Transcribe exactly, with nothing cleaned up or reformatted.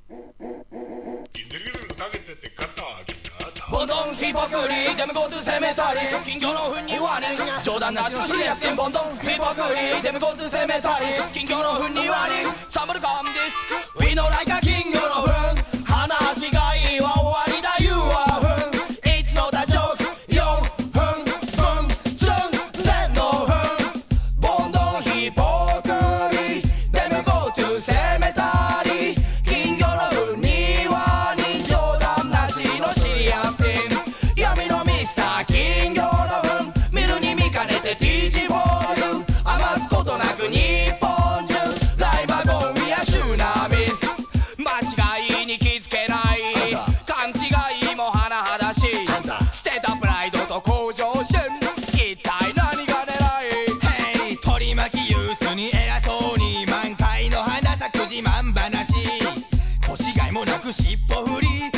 ボンドンヒポクリデムゴートゥセメタリー近況の糞にワーニング冗談なしのシリアスチンボンドンヒポクリデムゴートゥセメタリー近況の糞にワーニングサンブルカムです We know like a king 魚の糞話がいいは終わりだ You are 糞 It's not a joke Yo 糞糞チュンレンの糞ボンドンヒポクリデムゴートゥセメタリー金魚の糞にワーニング冗談なしのシリアス闇のミスター金魚の糞見るに見かねて ティーチフォーユー 余すことなく日本中ライバゴンやシュナミス間違いに気づけない勘違いも甚だしい捨てたプライドと向上心一体何が狙い Hey 取り巻きユースに偉そうに満開の花咲く自慢話年がいもなく尻尾振り